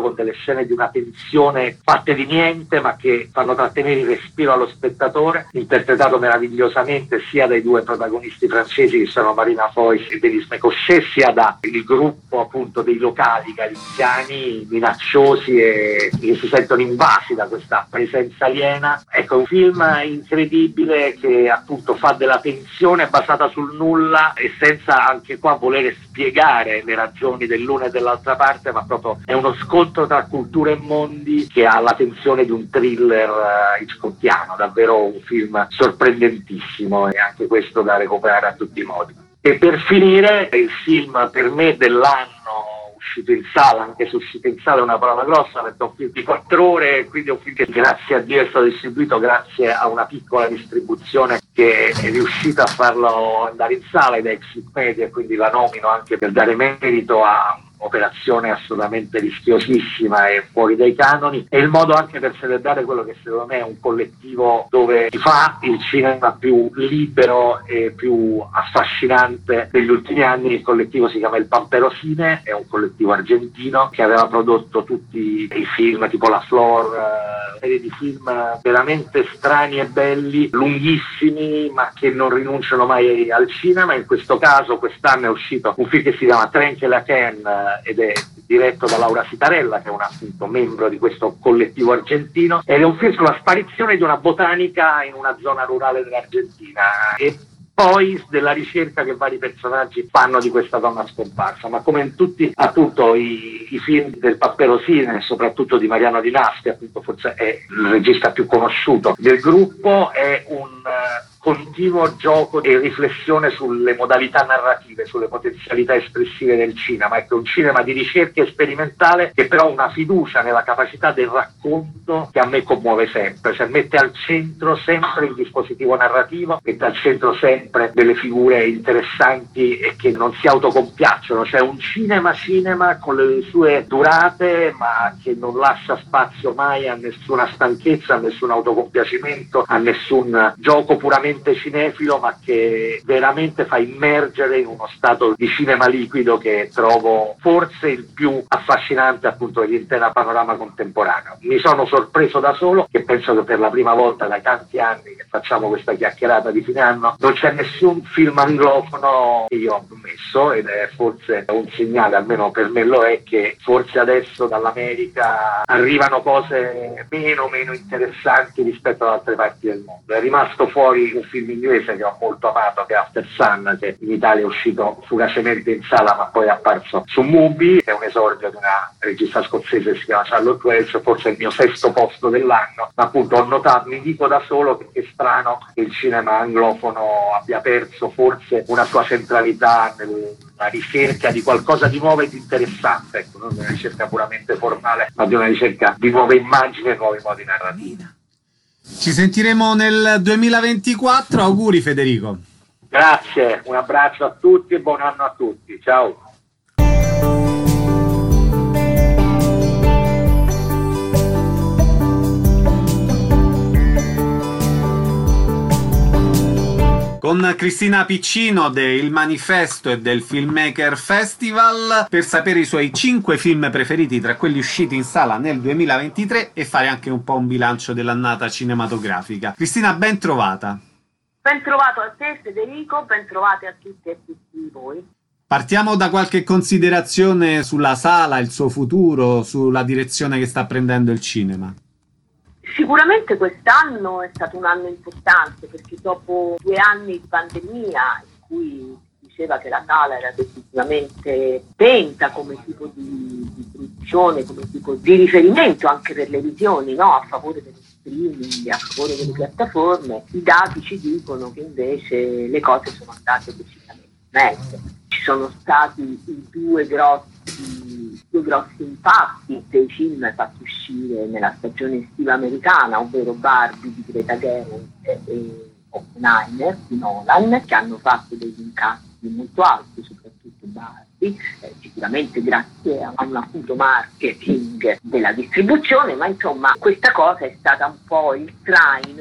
con delle scene di una tensione fatte di niente, ma che fanno trattenere il respiro allo spettatore, interpretato meravigliosamente sia dai due protagonisti francesi che sono Marina Foïs e Denis Mécochet, sia dal gruppo appunto dei locali galiziani minacciosi e che si sentono invasi da questa presenza aliena. Ecco, un film incredibile che appunto fa della tensione basata sul nulla e senza anche qua volere spiegare le ragioni dell'una e dell'altra parte, ma proprio è uno scontro tra culture e mondi che ha la tensione di un thriller hitchcockiano, davvero un film sorprendentissimo e anche questo da recuperare a tutti i modi. E per finire, il film per me dell'anno uscito in sala, anche se uscito in sala è una parola grossa, perché è un film di 4 ore, quindi è un film che grazie a Dio è stato distribuito grazie a una piccola distribuzione che è riuscita a farlo andare in sala ed è Exit Media, quindi la nomino anche per dare merito a operazione assolutamente rischiosissima e fuori dai canoni, è il modo anche per celebrare quello che secondo me è un collettivo dove si fa il cinema più libero e più affascinante degli ultimi anni. Il collettivo si chiama Il Pampero Cine, è un collettivo argentino che aveva prodotto tutti i film tipo La Flor, serie di film veramente strani e belli, lunghissimi, ma che non rinunciano mai al cinema. In questo caso quest'anno è uscito un film che si chiama Trenche la Ken ed è diretto da Laura Sitarella, che è un appunto membro di questo collettivo argentino, ed è un film sulla sparizione di una botanica in una zona rurale dell'Argentina e poi della ricerca che vari personaggi fanno di questa donna scomparsa. Ma come in tutti appunto i film del Pampero Cine, soprattutto di Mariano Di Nasti, appunto forse è il regista più conosciuto del gruppo, è un continuo gioco e riflessione sulle modalità narrative, sulle potenzialità espressive del cinema. Ecco, un cinema di ricerca sperimentale che però ha una fiducia nella capacità del racconto che a me commuove sempre, cioè mette al centro sempre il dispositivo narrativo, mette al centro sempre delle figure interessanti e che non si autocompiacciono, cioè un cinema con le sue durate, ma che non lascia spazio mai a nessuna stanchezza, a nessun autocompiacimento, a nessun gioco puramente cinefilo, ma che veramente fa immergere in uno stato di cinema liquido che trovo forse il più affascinante appunto dell'intero panorama contemporaneo. Mi sono sorpreso da solo, che penso che per la prima volta da tanti anni che facciamo questa chiacchierata di fine anno non c'è nessun film anglofono che io ho messo, ed è forse un segnale, almeno per me lo è, che forse adesso dall'America arrivano cose meno interessanti rispetto ad altre parti del mondo. È rimasto fuori un film inglese che ho molto amato, che è After Sun, che in Italia è uscito fugacemente in sala ma poi è apparso su Mubi, che è un esordio di una regista scozzese che si chiama Charlotte Welch, forse è il mio 6º posto dell'anno, ma appunto ho notato, mi dico da solo che è strano che il cinema anglofono abbia perso forse una sua centralità nella ricerca di qualcosa di nuovo e di interessante, ecco, non una ricerca puramente formale, ma di una ricerca di nuove immagini e nuovi modi narrativi. Ci sentiremo nel 2024, auguri Federico. Grazie, un abbraccio a tutti e buon anno a tutti, ciao. Con Cristina Piccino del Manifesto e del Filmmaker Festival per sapere i suoi 5 film preferiti tra quelli usciti in sala nel 2023 e fare anche un po' un bilancio dell'annata cinematografica. Cristina, ben trovata. Ben trovato a te Federico, ben trovati a tutti e tutti voi. Partiamo da qualche considerazione sulla sala, il suo futuro, sulla direzione che sta prendendo il cinema. Sicuramente quest'anno è stato un anno importante perché dopo 2 anni di pandemia in cui si diceva che la sala era definitivamente spenta come tipo di produzione, come tipo di riferimento anche per le visioni, no? A favore dello streaming, a favore delle piattaforme, i dati ci dicono che invece le cose sono andate decisamente meglio. Ci sono stati due grossi impatti dei film fatti uscire nella stagione estiva americana, ovvero Barbie di Greta Gerwig e Oppenheimer di Nolan, che hanno fatto degli incassi molto alti, soprattutto Barbie, sicuramente grazie a un acuto marketing della distribuzione, ma insomma questa cosa è stata un po' il traino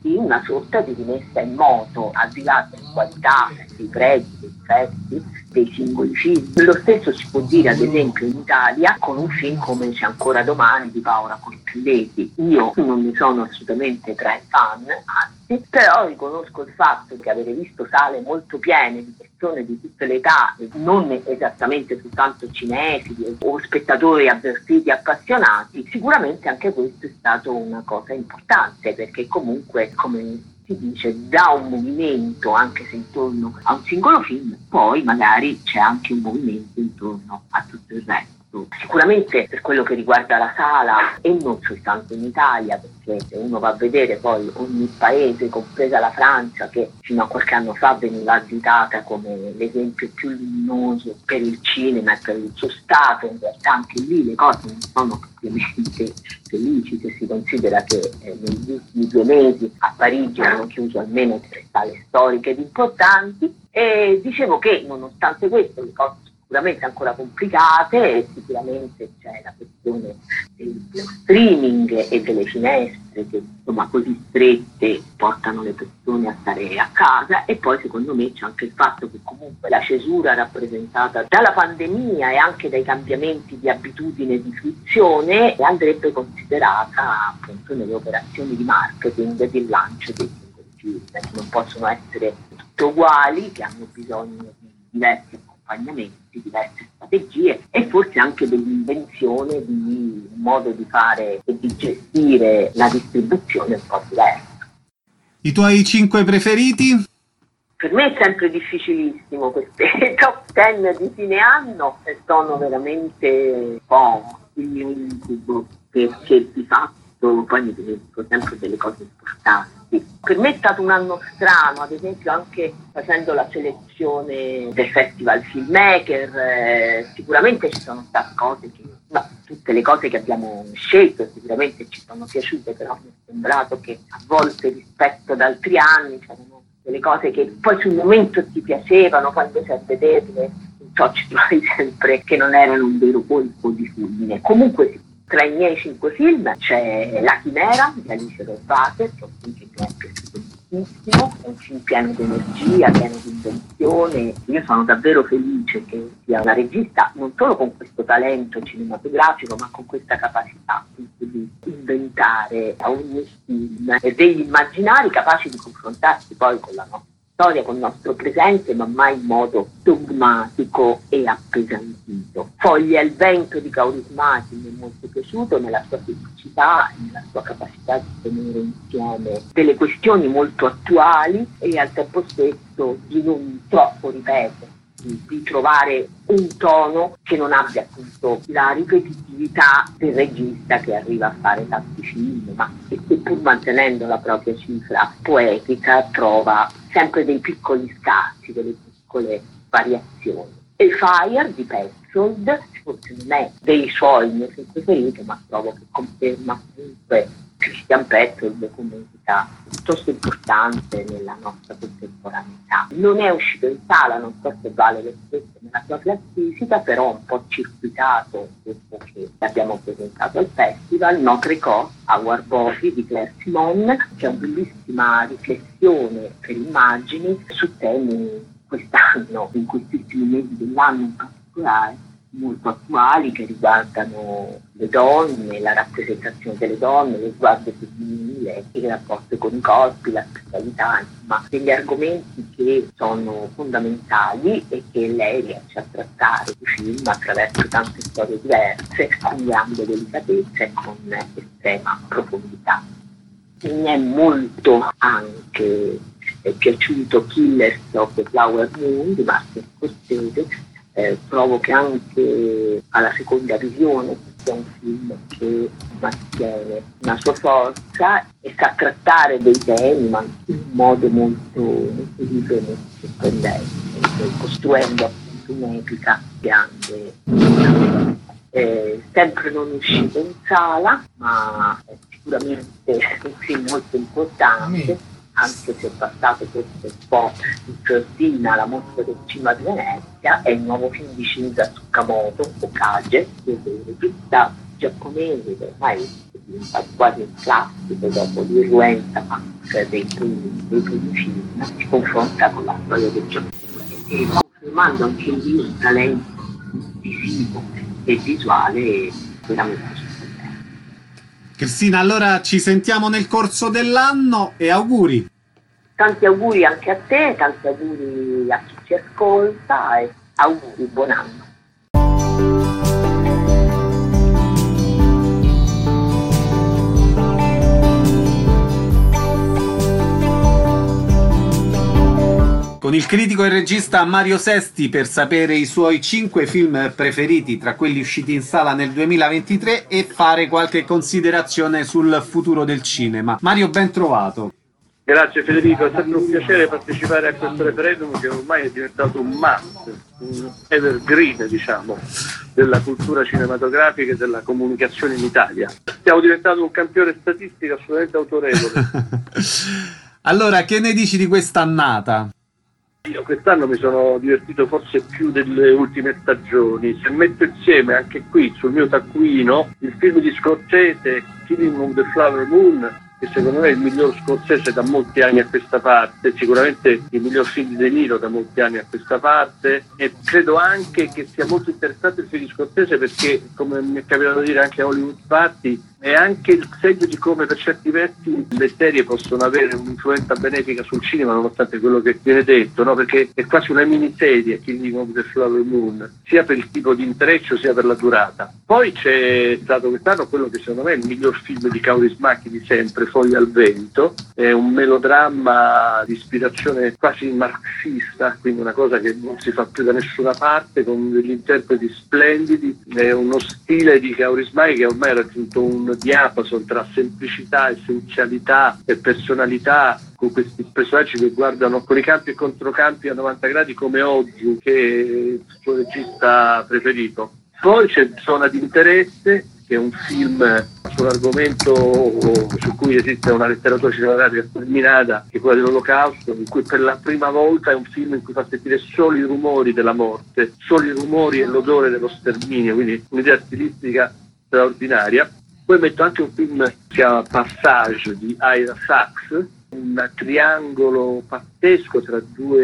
di una sorta di rimessa in moto, al di là della qualità, dei prezzi, dei effetti, dei singoli film. Lo stesso si può dire ad esempio in Italia con un film come C'è ancora domani di Paola Cortellesi. Io non ne sono assolutamente tra i fan, anzi, però riconosco il fatto che avere visto sale molto piene di persone di tutte le età, non esattamente soltanto cinefili o spettatori avvertiti appassionati, sicuramente anche questo è stato una cosa importante, perché comunque, come si dice, dà un movimento, anche se intorno a un singolo film, poi magari c'è anche un movimento intorno a tutto il resto. Sicuramente per quello che riguarda la sala, e non soltanto in Italia, perché se uno va a vedere poi ogni paese, compresa la Francia, che fino a qualche anno fa veniva additata come l'esempio più luminoso per il cinema e per il suo stato, in realtà anche lì le cose non sono propriamente felici, se si considera che negli ultimi 2 mesi a Parigi hanno chiuso almeno 3 sale storiche ed importanti. E dicevo che nonostante questo le cose sicuramente ancora complicate, e sicuramente c'è la questione dello streaming e delle finestre che insomma così strette portano le persone a stare a casa, e poi secondo me c'è anche il fatto che comunque la cesura rappresentata dalla pandemia e anche dai cambiamenti di abitudine di fruizione andrebbe considerata appunto nelle operazioni di marketing del lancio dei singoli film, che non possono essere tutte uguali, che hanno bisogno di diversi accompagnamenti, diverse strategie e forse anche dell'invenzione di un modo di fare e di gestire la distribuzione un po' diverso. I tuoi 5 preferiti? Per me è sempre difficilissimo queste top 10 di fine anno, e sono veramente un po' il mio incubo, perché di fatto poi mi dimentico sempre delle cose importanti. Per me è stato un anno strano, ad esempio anche facendo la selezione del Festival Filmmaker, sicuramente ci sono state cose che, tutte le cose che abbiamo scelto sicuramente ci sono piaciute, però mi è sembrato che a volte rispetto ad altri anni c'erano delle cose che poi sul momento ti piacevano, quando sei a vederle ci trovi sempre che non erano un vero colpo di fulmine. Comunque tra i miei 5 film c'è La Chimera di Alice Rohrwacher, che è un film che mi è piaciuto moltissimo, è un film pieno di energia, pieno di invenzione. Io sono davvero felice che sia una regista non solo con questo talento cinematografico, ma con questa capacità di inventare a ogni film degli immaginari capaci di confrontarsi poi con la nostra storia, con il nostro presente, ma mai in modo dogmatico e appesantito. Foglie al vento di Kaurismäki mi è molto piaciuto nella sua semplicità e nella sua capacità di tenere insieme delle questioni molto attuali e al tempo stesso di non troppo ripetere, di trovare un tono che non abbia appunto la ripetitività del regista che arriva a fare tanti film, ma che pur mantenendo la propria cifra poetica trova sempre dei piccoli scatti, delle piccole variazioni. E Fire di Petzold forse non è dei suoi miei film preferiti, ma trovo che conferma comunque Christian Petzold come un'entità piuttosto importante nella nostra contemporaneità. Non è uscito in sala, non so se vale lo stesso nella sua classifica, però un po' circuitato dopo che l'abbiamo presentato al festival. Notre Cos, Our Body di Claire Simon, che è una bellissima riflessione per immagini su temi quest'anno, in questi ultimi mesi dell'anno in particolare, molto attuali, che riguardano le donne, la rappresentazione delle donne, lo sguardo femminile, il rapporto con i corpi, la sessualità, insomma degli argomenti che sono fondamentali e che lei riesce a trattare i film attraverso tante storie diverse, con grande delicatezza e con estrema profondità. Mi è molto anche piaciuto Killers of the Flower Moon di Martin Scorsese. Trovo che anche alla seconda visione sia un film che mantiene una sua forza e sa trattare dei temi, ma in modo molto vivo e molto sorprendente, costruendo appunto un'epica grande. Sempre non uscito in sala, ma è sicuramente un film molto importante, anche se è passato forse un po' in sordina la mostra del cinema di Venezia. È il nuovo film di Shinichi Tsukamoto, Okage, che è il regista giapponese, che ormai è diventato quasi un classico dopo l'irruenza dei primi film, si confronta con la storia del Giappone e confermando anche lì un talento visivo e visuale veramente sorprendente. Cristina, allora ci sentiamo nel corso dell'anno e auguri! Tanti auguri anche a te, tanti auguri a chi ci ascolta e auguri, buon anno. Con il critico e regista Mario Sesti per sapere i suoi 5 film preferiti tra quelli usciti in sala nel 2023 e fare qualche considerazione sul futuro del cinema. Mario, ben trovato. Grazie Federico, è sempre un piacere partecipare a questo referendum che ormai è diventato un must, un evergreen diciamo, della cultura cinematografica e della comunicazione in Italia. Stiamo diventando un campione statistico assolutamente autorevole. Allora, che ne dici di quest'annata? Io quest'anno mi sono divertito forse più delle ultime stagioni. Se metto insieme anche qui sul mio taccuino il film di Scorsese, Killing of the Flower Moon, che secondo me è il miglior Scorsese da molti anni a questa parte, sicuramente il miglior film di De Niro da molti anni a questa parte, e credo anche che sia molto interessante il film di Scorsese perché, come mi è capitato di dire anche a Hollywood Party, è anche il segno di come per certi versi le serie possono avere un'influenza benefica sul cinema nonostante quello che viene detto, no? Perché è quasi una miniserie Killing of the Flower Moon, sia per il tipo di intreccio sia per la durata. Poi c'è stato quest'anno quello che secondo me è il miglior film di Kaurismäki di sempre, Foglie al vento, è un melodramma di ispirazione quasi marxista, quindi una cosa che non si fa più da nessuna parte, con degli interpreti splendidi, è uno stile di Kaurismäki che ormai ha raggiunto un diapason tra semplicità, essenzialità e personalità, con questi personaggi che guardano con i campi e controcampi a 90 gradi come Ozu, che è il suo regista preferito. Poi c'è Zona di interesse, che è un film sull'argomento su cui esiste una letteratura cinematografica sterminata, che è quella dell'Olocausto, in cui per la prima volta è un film in cui fa sentire solo i rumori della morte, solo i rumori e l'odore dello sterminio, quindi un'idea stilistica straordinaria. Poi metto anche un film che si chiama Passage di Ira Sachs, un triangolo pazzesco tra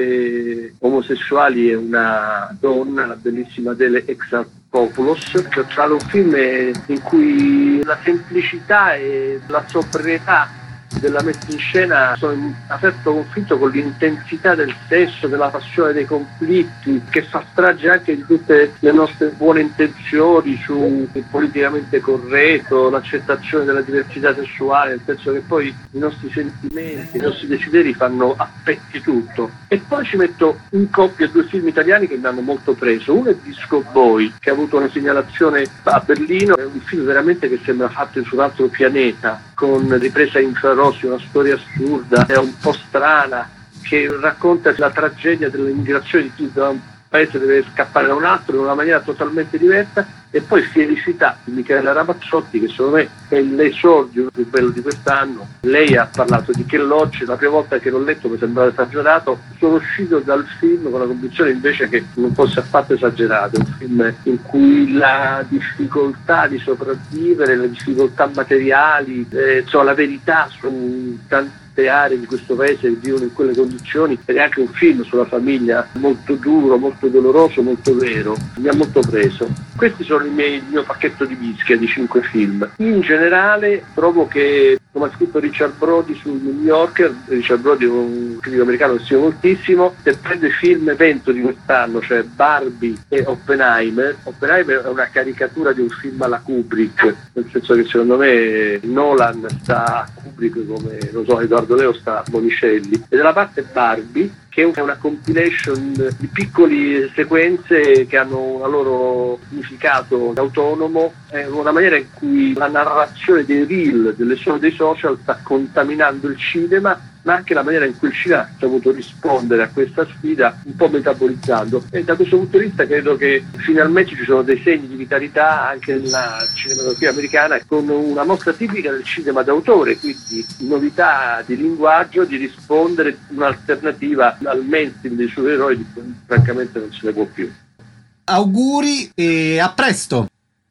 due omosessuali e una donna, la bellissima Adele Exarchopoulos. Tra un film in cui la semplicità e la sobrietà della messa in scena sono in aperto conflitto con l'intensità del sesso, della passione, dei conflitti, che fa strage anche di tutte le nostre buone intenzioni sul politicamente corretto, l'accettazione della diversità sessuale, nel senso che poi i nostri sentimenti, i nostri desideri fanno a pezzi tutto. E poi ci metto in coppia 2 film italiani che mi hanno molto preso. Uno è Disco Boy, che ha avuto una segnalazione a Berlino, è un film veramente che sembra fatto su un altro pianeta, con ripresa infrarossi, una storia assurda, è un po' strana, che racconta la tragedia dell'immigrazione di chi da un paese deve scappare da un altro in una maniera totalmente diversa. E poi Felicità di Michela Ramazzotti, che secondo me è l'esordio più bello di quest'anno. Lei ha parlato di Ken Loach, la prima volta che l'ho letto mi sembrava esagerato, sono uscito dal film con la convinzione invece che non fosse affatto esagerato, un film in cui la difficoltà di sopravvivere, le difficoltà materiali, la verità su tante aree di questo paese che vivono in quelle condizioni, ed è anche un film sulla famiglia molto duro, molto doloroso, molto vero, mi ha molto preso. Questi sono il mio pacchetto di Ischia di 5 film. In generale trovo che, come ha scritto Richard Brody sul New Yorker, Richard Brody è un critico americano che stimo moltissimo, se prende il film evento di quest'anno, cioè Barbie e Oppenheimer è una caricatura di un film alla Kubrick, nel senso che secondo me Nolan sta a Kubrick come, non so, Edoardo Leo sta a Monicelli. E dalla parte Barbie, che è una compilation di piccole sequenze che hanno un loro significato autonomo, è una maniera in cui la narrazione dei reel, dei social sta contaminando il cinema, ma anche la maniera in cui il cinema ha saputo rispondere a questa sfida, un po' metabolizzando. E da questo punto di vista credo che finalmente ci sono dei segni di vitalità anche nella cinematografia americana, con una mossa tipica del cinema d'autore, quindi novità di linguaggio, di rispondere un'alternativa al mainstream dei supereroi di cui francamente non se ne può più. Auguri e a presto!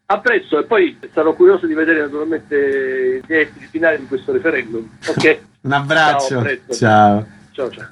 A presto, e poi sarò curioso di vedere naturalmente gli esiti finali di questo referendum. Ok? Un abbraccio. Ciao, a presto. Ciao. Ciao, ciao.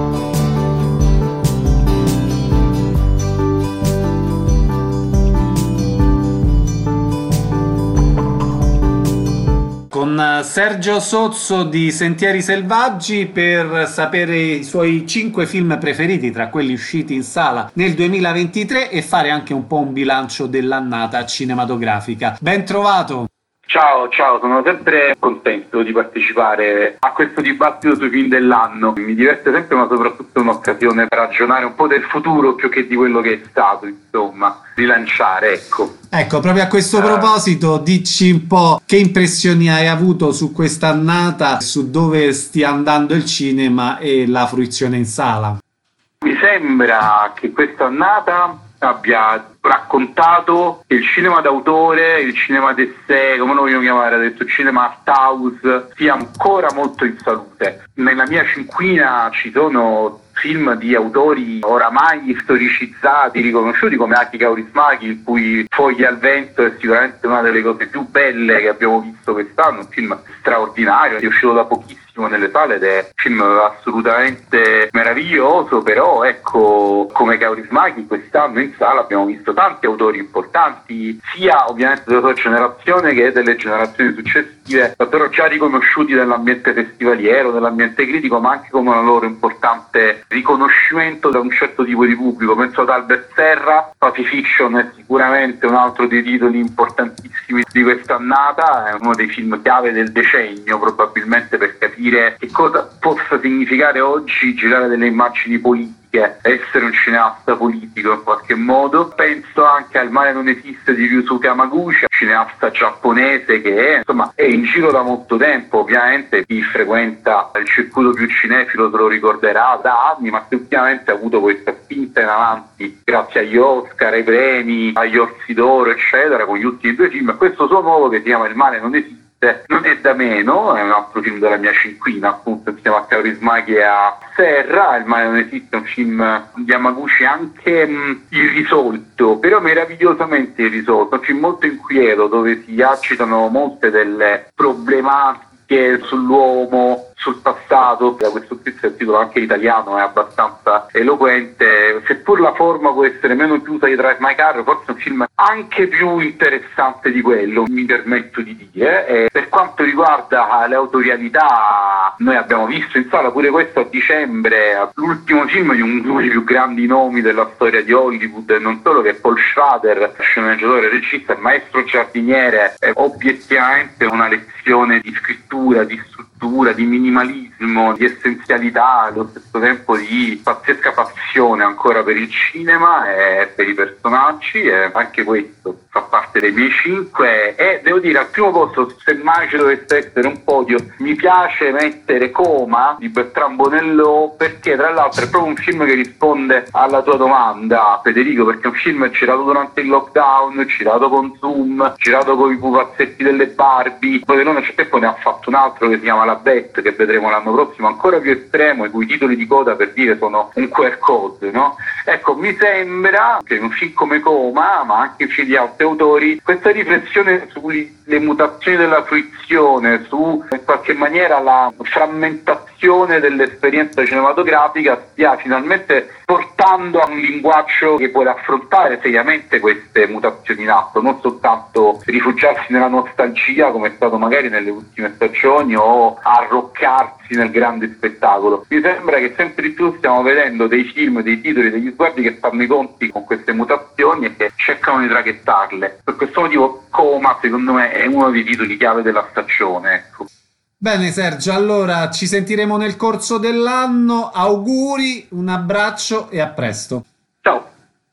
Con Sergio Sozzo di Sentieri Selvaggi per sapere i suoi 5 film preferiti tra quelli usciti in sala nel 2023 e fare anche un po' un bilancio dell'annata cinematografica. Ben trovato! Ciao, sono sempre contento di partecipare a questo dibattito sui film dell'anno. Mi diverte sempre, ma soprattutto è un'occasione per ragionare un po' del futuro più che di quello che è stato, insomma, rilanciare, ecco. Ecco, proprio a questo proposito, dici un po' che impressioni hai avuto su quest'annata, su dove stia andando il cinema e la fruizione in sala. Mi sembra che questa annata abbia raccontato che il cinema d'autore, il cinema d'essè, come lo vogliamo chiamare adesso, il cinema art house, sia ancora molto in salute. Nella mia cinquina ci sono film di autori oramai storicizzati, riconosciuti come Aki Kaurismäki, il cui Foglie al vento è sicuramente una delle cose più belle che abbiamo visto quest'anno, un film straordinario, è uscito da pochissimo nelle sale ed è un film assolutamente meraviglioso, però ecco, come Kaurismäki quest'anno in sala abbiamo visto tanti autori importanti, sia ovviamente della sua generazione che delle generazioni successive, davvero già riconosciuti nell'ambiente festivaliero, nell'ambiente critico, ma anche come una loro importante riconoscimento da un certo tipo di pubblico. Penso ad Albert Serra, Pacific Fiction è sicuramente un altro dei titoli importantissimi di quest'annata, è uno dei film chiave del decennio probabilmente per capire che cosa possa significare oggi girare delle immagini politiche, essere un cineasta politico in qualche modo. Penso anche al Mare non esiste di Ryusuke Hamaguchi, cineasta giapponese che insomma è in giro da molto tempo, ovviamente chi frequenta il circuito più cinefilo se lo ricorderà da anni, ma che ultimamente ha avuto questa spinta in avanti grazie agli Oscar, ai premi, agli Orsi d'Oro eccetera, con gli ultimi 2 film. Questo suo nuovo che si chiama Il Mare non esiste non è da meno, è un altro film della mia cinquina, appunto, insieme a Kaurismäki e a Serra. Il Mare non esiste è un film di Hamaguchi anche irrisolto, però meravigliosamente irrisolto, un film molto inquieto dove si agitano molte delle problematiche sull'uomo, sul passato. Da questo il titolo anche italiano è abbastanza eloquente, seppur la forma può essere meno chiusa di Drive My Car, forse è un film anche più interessante di quello, mi permetto di dire. E per quanto riguarda le autorialità, noi abbiamo visto in sala pure questo a dicembre l'ultimo film di uno dei più grandi nomi della storia di Hollywood, e non solo, che è Paul Schrader, sceneggiatore, regista e maestro giardiniere. È obiettivamente una lezione di scrittura, di struttura, di minimalismo, di essenzialità, allo stesso tempo di pazzesca passione ancora per il cinema e per i personaggi, e anche questo fa parte dei miei 5. E devo dire, al primo posto, se mai ci dovesse essere un podio, mi piace mettere Coma di Bertrand Bonello, perché tra l'altro è proprio un film che risponde alla tua domanda, Federico, perché è un film girato durante il lockdown, girato con Zoom, girato con i pupazzetti delle Barbie. Poi nel tempo ne ha fatto un altro che si chiama La Bette, che vedremo l'anno prossimo, ancora più estremo, i cui titoli di coda, per dire, sono un QR code, no? Ecco, mi sembra che in un film come Coma, ma anche in film di altri autori, questa riflessione sulle mutazioni della fruizione, su in qualche maniera la frammentazione dell'esperienza cinematografica, stia finalmente portando a un linguaggio che vuole affrontare seriamente queste mutazioni in atto, non soltanto rifugiarsi nella nostalgia come è stato magari nelle ultime stagioni o arroccarsi nel grande spettacolo. Mi sembra che sempre di più stiamo vedendo dei film, dei titoli, degli sguardi che fanno i conti con queste mutazioni e che cercano di traghettarle. Per questo motivo Coma secondo me è uno dei titoli chiave della stagione, ecco. Bene Sergio, allora ci sentiremo nel corso dell'anno, auguri, un abbraccio e a presto. Ciao.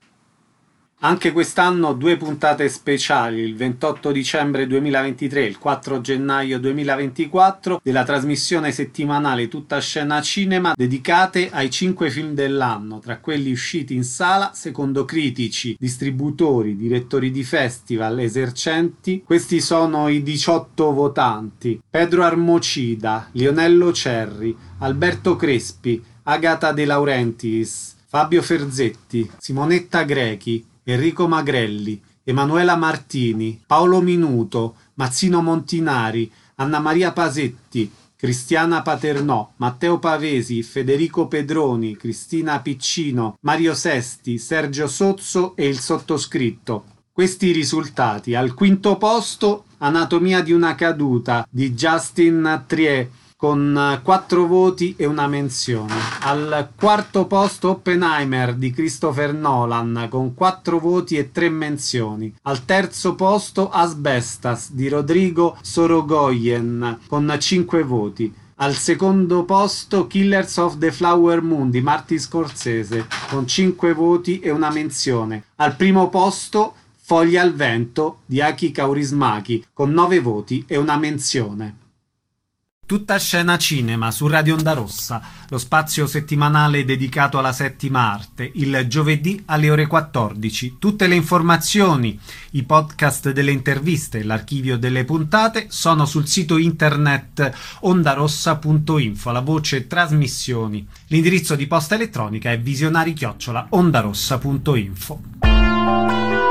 Anche quest'anno 2 puntate speciali, il 28 dicembre 2023 e il 4 gennaio 2024, della trasmissione settimanale Tutta Scena Cinema, dedicate ai 5 film dell'anno, tra quelli usciti in sala secondo critici, distributori, direttori di festival, esercenti. Questi sono i 18 votanti: Pedro Armocida, Lionello Cerri, Alberto Crespi, Agata De Laurentiis, Fabio Ferzetti, Simonetta Grechi, Enrico Magrelli, Emanuela Martini, Paolo Minuto, Mazzino Montinari, Anna Maria Pasetti, Cristiana Paternò, Matteo Pavesi, Federico Pedroni, Cristina Piccino, Mario Sesti, Sergio Sozzo e il sottoscritto. Questi risultati: al quinto posto Anatomia di una caduta di Justin Trier con 4 voti e una menzione. Al quarto posto Oppenheimer di Christopher Nolan con 4 voti e 3 menzioni. Al terzo posto Asbestas di Rodrigo Sorogoyen con 5 voti. Al secondo posto Killers of the Flower Moon di Martin Scorsese con 5 voti e una menzione. Al primo posto Foglie al vento di Aki Kaurismäki con 9 voti e una menzione. Tutta scena cinema su Radio Onda Rossa, lo spazio settimanale dedicato alla settima arte, il giovedì alle ore 14. Tutte le informazioni, i podcast delle interviste e l'archivio delle puntate sono sul sito internet ondarossa.info, la voce trasmissioni. L'indirizzo di posta elettronica è visionari@ondarossa.info.